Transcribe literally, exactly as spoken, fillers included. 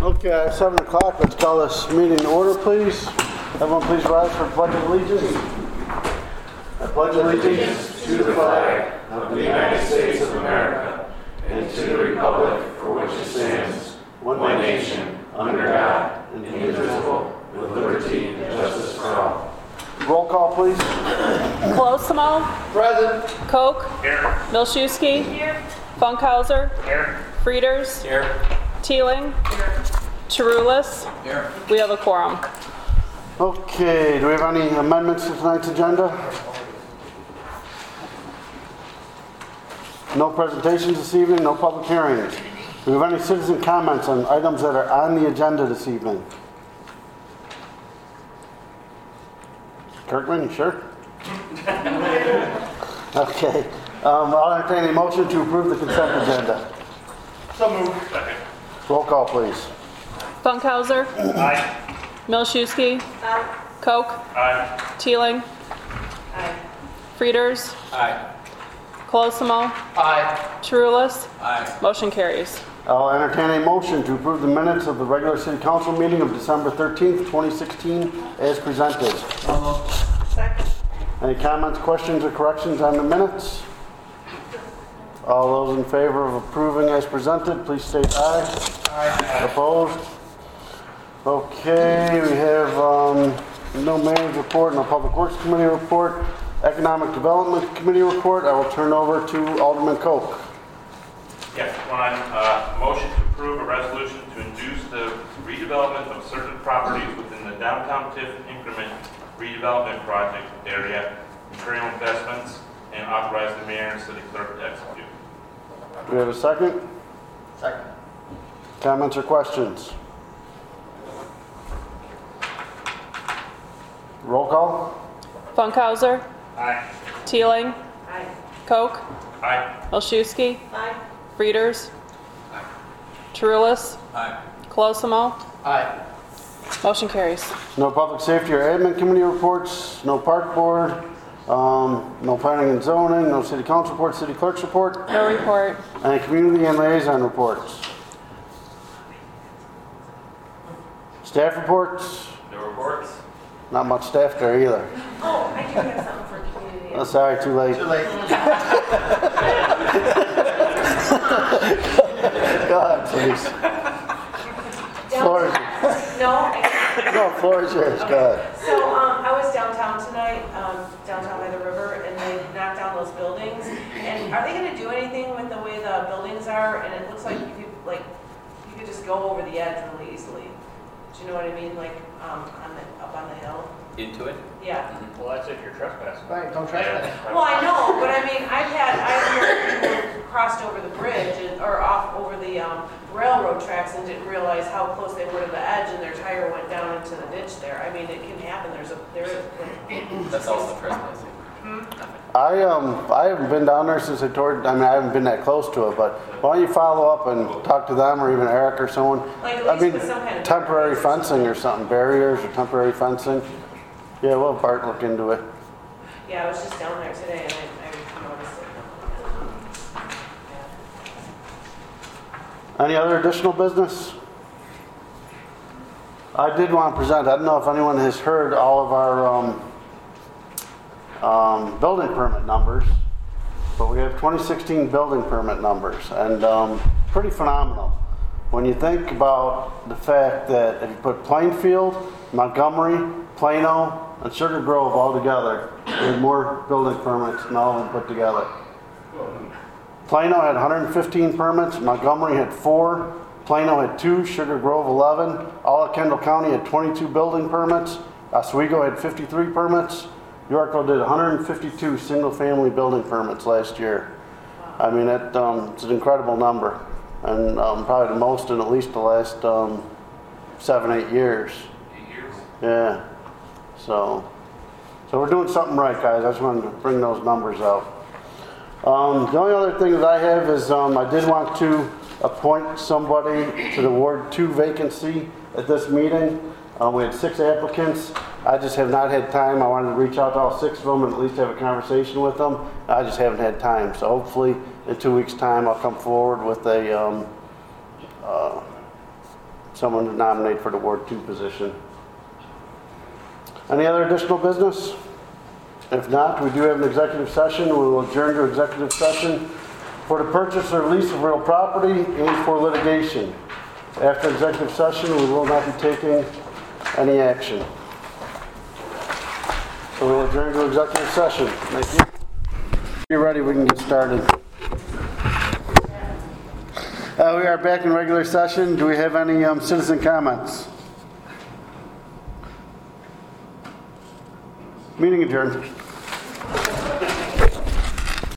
Okay, seven o'clock. Let's call this meeting to order, please. Everyone, please rise for Pledge of Allegiance. I pledge allegiance to the flag of the United States of America and to the republic for which it stands, one nation, under God, indivisible, with liberty and justice for all. Roll call, please. Colosimo. Present. Koch. Here. Milszewski. Here. Funkhauser. Here. Frieders. Here. Teeling. Here. Chiroulis. Here. We have a quorum. Okay, do we have any amendments to tonight's agenda? No presentations this evening, no public hearings. Do we have any citizen comments on items that are on the agenda this evening? Kirkman, you sure? Okay. Um, I'll entertain a motion to approve the consent agenda. So moved. Second. Roll call, please. Funkhauser. Aye. Milszewski. Koch. Aye. Teeling. Aye. Frieders. Aye. Colosimo. Aye. Chiroulis. Aye. Motion carries. I'll entertain a motion to approve the minutes of the regular city council meeting of December thirteenth, twenty sixteen as presented. Second. Any comments, questions, or corrections on the minutes? All those in favor of approving as presented, please state aye. Aye. Opposed? Okay, we have um, no mayor's report, no public works committee report, economic development committee report. I will turn over to Alderman Koch. Yes, one, uh, motion to approve a resolution to induce the redevelopment of certain properties within the downtown Tiff increment redevelopment project area, Imperial Investments, and authorize the mayor and city clerk to execute. Do we have a second? Second. Comments or questions? Roll call? Funkhauser. Aye. Teeling. Aye. Koch. Aye. Milszewski. Aye. Frieders. Aye. Chiroulis. Aye. Colosimo. Aye. Motion carries. No public safety or admin committee reports, no park board, um, no planning and zoning, no city council report, city clerk's report, No report. and community and liaison reports. Staff reports, No reports? not much staff there either. Oh, I do have something for community. Oh, sorry, too late. Too late. Go ahead, please. Floor is, No, I, no, floor is yours, go ahead. so, um, I was downtown tonight, um, downtown by the river, and they knocked down those buildings. And are they gonna do anything with the way the buildings are? And it looks like you could, like, you could just go over the edge really easily. Do you know what I mean? Like, um, on the, up on the hill? Into it? Yeah. Well, that's if you're trespassing. Right, don't try that. Well, I know, but I mean, I've had, I've heard people crossed over the bridge and, or off over the, um, railroad tracks and didn't realize how close they were to the edge and their tire went down into the ditch there. I mean, it can happen. There's a, there is. That's also trespassing. I um I haven't been down there since I toured. I mean, I haven't been that close to it, but why don't you follow up and talk to them or even Eric or someone? Like, at I least mean, with some kind of temporary fencing or something, barriers or temporary fencing. Yeah, we'll have Bart look into it. Yeah, I was just down there today and I, I noticed it. Any other additional business? I did want to present, I don't know if anyone has heard all of our um, um, building permit numbers, but we have twenty sixteen building permit numbers, and um, pretty phenomenal. When you think about the fact that if you put Plainfield, Montgomery, Plano, and Sugar Grove all together, we have more building permits than all of them put together. Plano had one hundred fifteen permits, Montgomery had four, Plano had two, Sugar Grove eleven, all of Kendall County had twenty-two building permits, Oswego had fifty-three permits, Yorkville did one hundred fifty-two single-family building permits last year. I mean, it, um, it's an incredible number, and um, probably the most in at least the last um, seven, eight years. Eight years? Yeah, so, so we're doing something right, guys. I just wanted to bring those numbers out. Um, the only other thing that I have is um, I did want to appoint somebody to the Ward two vacancy at this meeting. Um, we had six applicants. I just have not had time. I wanted to reach out to all six of them and at least have a conversation with them. I just haven't had time. So hopefully in two weeks' time I'll come forward with a um, uh, someone to nominate for the Ward Two position. Any other additional business? If not, we do have an executive session. We will adjourn to executive session for the purchase or lease of real property and for litigation. After executive session, we will not be taking any action. So we'll adjourn to executive session. Thank you. If you're ready, we can get started. Uh, we are back in regular session. Do we have any um, citizen comments? Meeting adjourned.